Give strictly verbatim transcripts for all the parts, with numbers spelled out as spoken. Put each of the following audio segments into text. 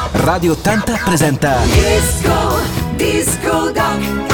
Radio ottanta presenta Disco, Disco Doc.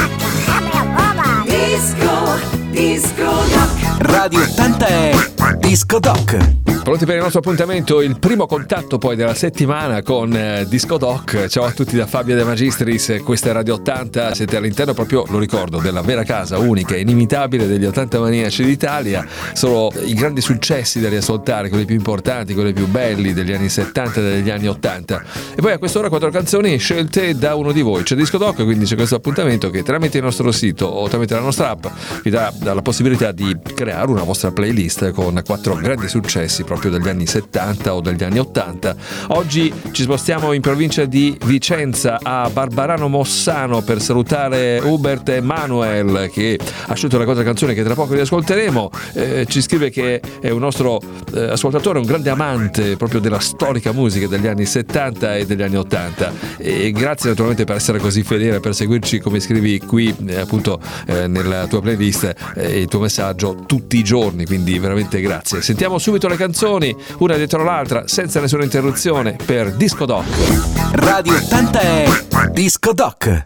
Disco, Disco Doc. Radio ottanta è Disco Doc. Pronti per il nostro appuntamento, il primo contatto poi della settimana con eh, Disco Doc. Ciao a tutti da Fabio De Magistris, questa è Radio ottanta, siete all'interno proprio, lo ricordo, della vera casa unica e inimitabile degli ottanta Maniaci d'Italia. Sono i grandi successi da riascoltare, quelli più importanti, quelli più belli degli anni settanta e degli anni ottanta. E poi a quest'ora quattro canzoni scelte da uno di voi. C'è Disco Doc, quindi c'è questo appuntamento che tramite il nostro sito o tramite la nostra app vi dà la possibilità di creare una vostra playlist con quattro grandi successi proprio degli anni settanta o degli anni ottanta. Oggi ci spostiamo in provincia di Vicenza a Barbarano Mossano per salutare Hubert Emanuel, che ha scelto una cosa canzone che tra poco riascolteremo. Eh, ci scrive che è un nostro eh, ascoltatore, un grande amante proprio della storica musica degli anni settanta e degli anni ottanta, e grazie naturalmente per essere così fedele, per seguirci come scrivi qui eh, appunto eh, nella tua playlist e eh, il tuo messaggio tutti i giorni, quindi veramente grazie. Sentiamo subito le canzoni, una dietro l'altra, senza nessuna interruzione, per Disco Doc. Radio ottanta è Disco Doc.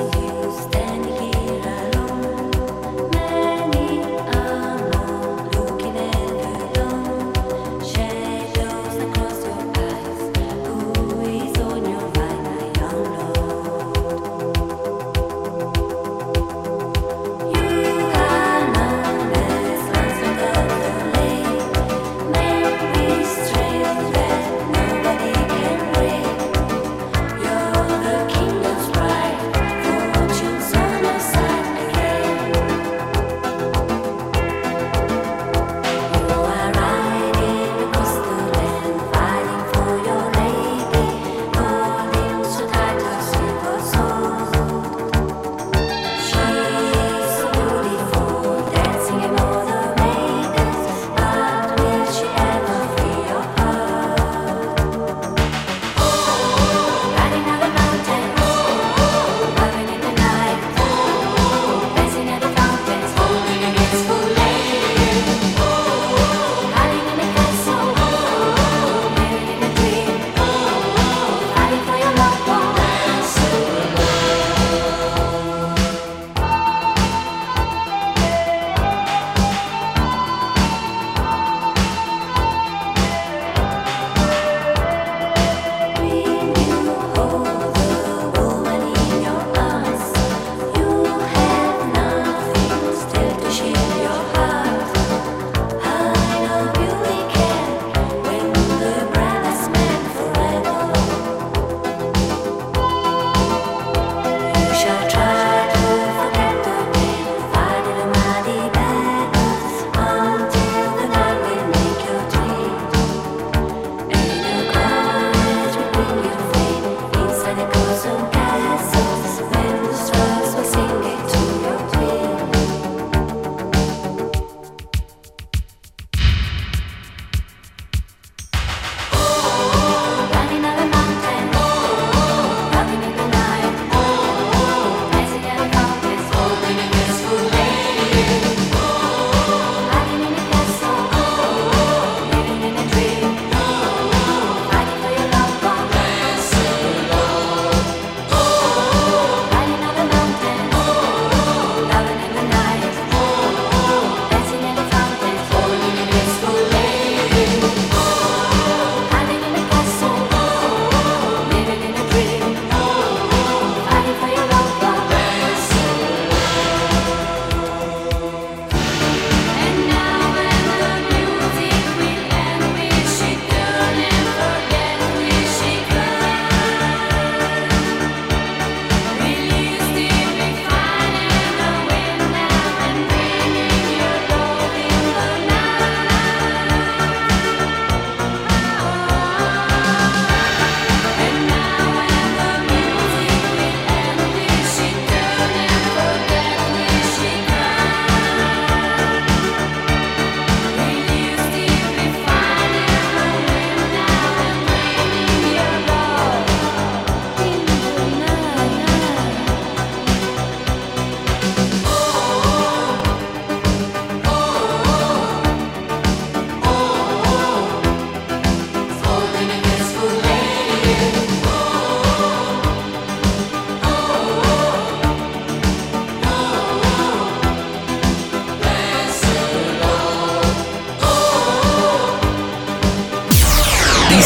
Standing here alone, many are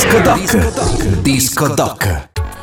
Disco Doc. Disco Doc.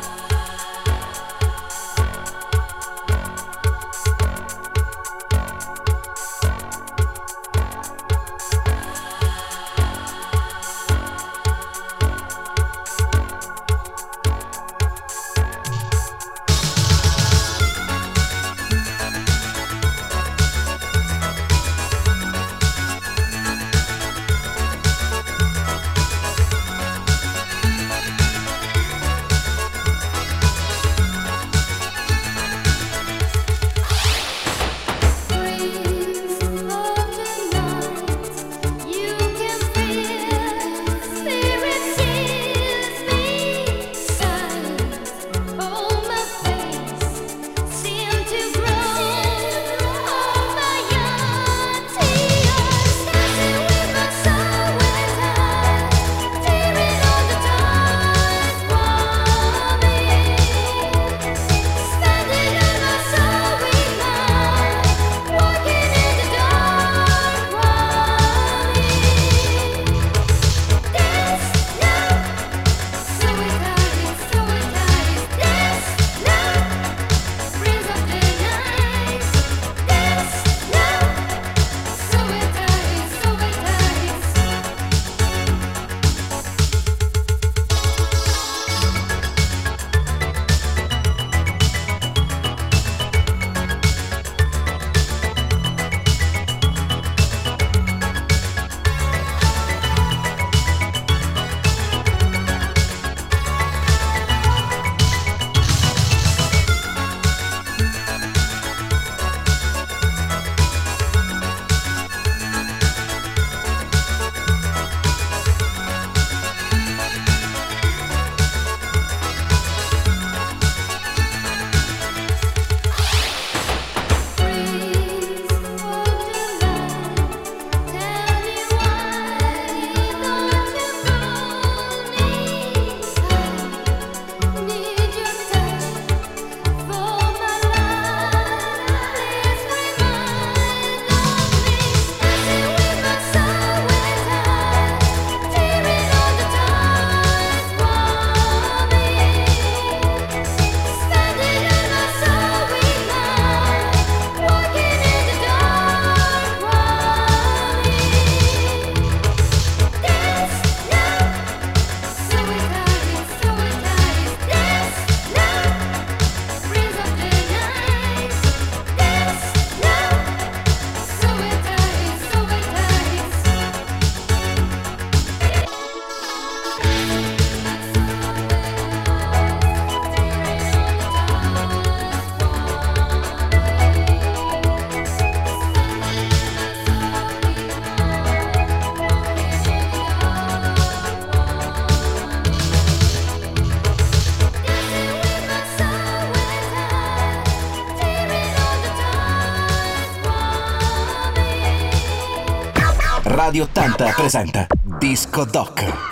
Radio ottanta presenta Disco Doc.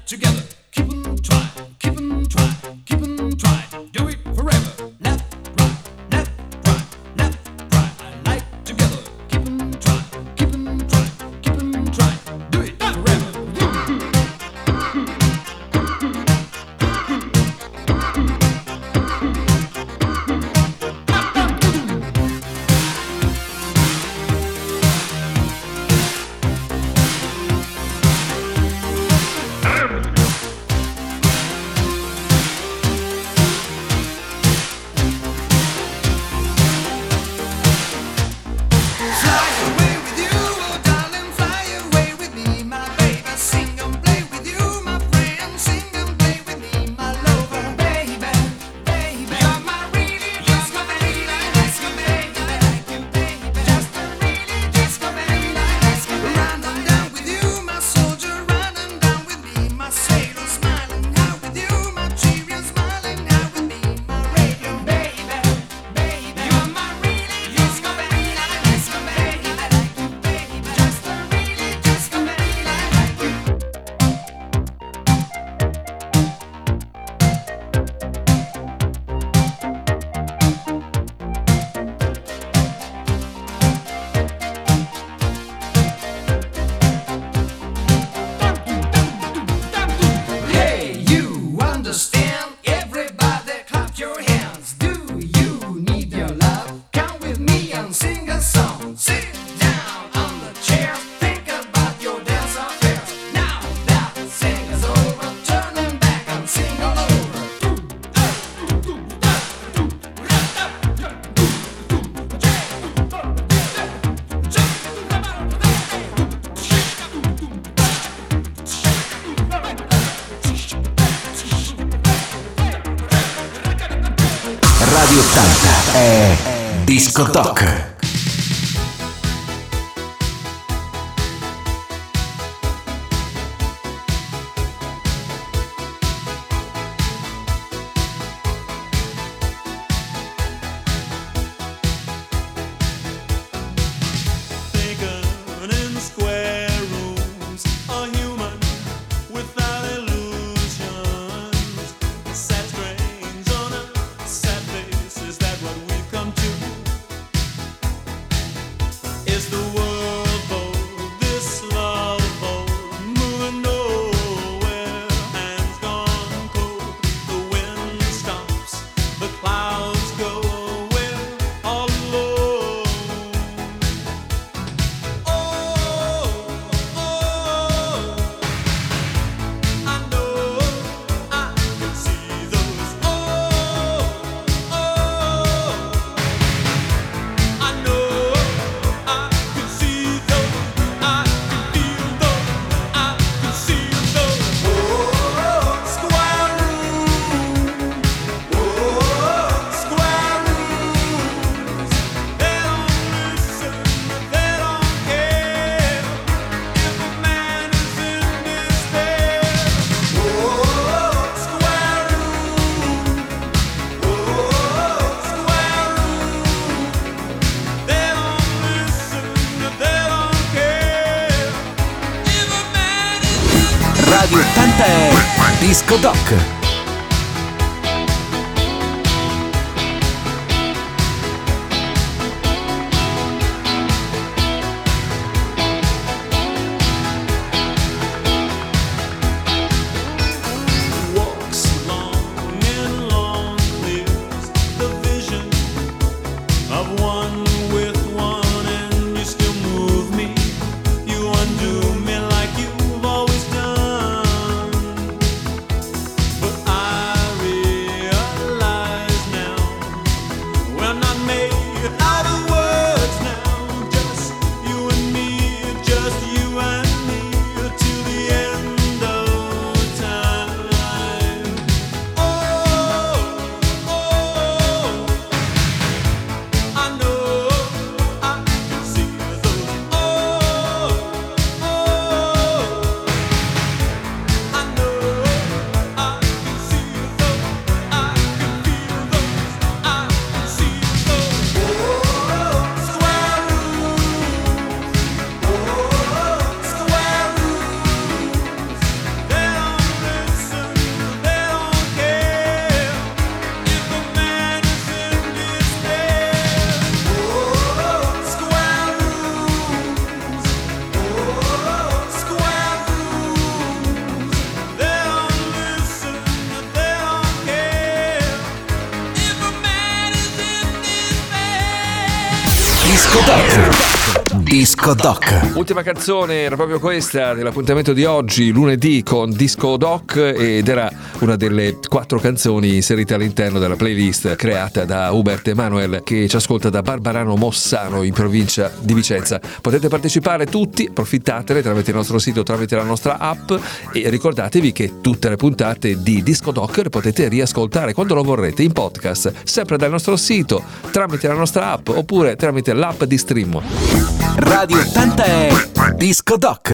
together. Keep 'em trying, keep 'em trying, keep 'em trying. Do it forever. Left, right, left, right, left, right. I like together. Keep 'em trying, keep 'em trying, keep 'em trying. Do it forever. Radio ottanta è Disco Doc. Radio ottanta è Disco Doc. But Disco Doc. Disco Doc. Ultima canzone era proprio questa dell'appuntamento di oggi, lunedì, con Disco Doc, ed era una delle quattro canzoni inserite all'interno della playlist creata da Hubert Emanuel, che ci ascolta da Barbarano Mossano in provincia di Vicenza. Potete partecipare tutti, approfittatene tramite il nostro sito, tramite la nostra app, e ricordatevi che tutte le puntate di Disco Doc le potete riascoltare quando lo vorrete in podcast, sempre dal nostro sito, tramite la nostra app oppure tramite l'app di Stream. Radio ottanta è Disco Doc.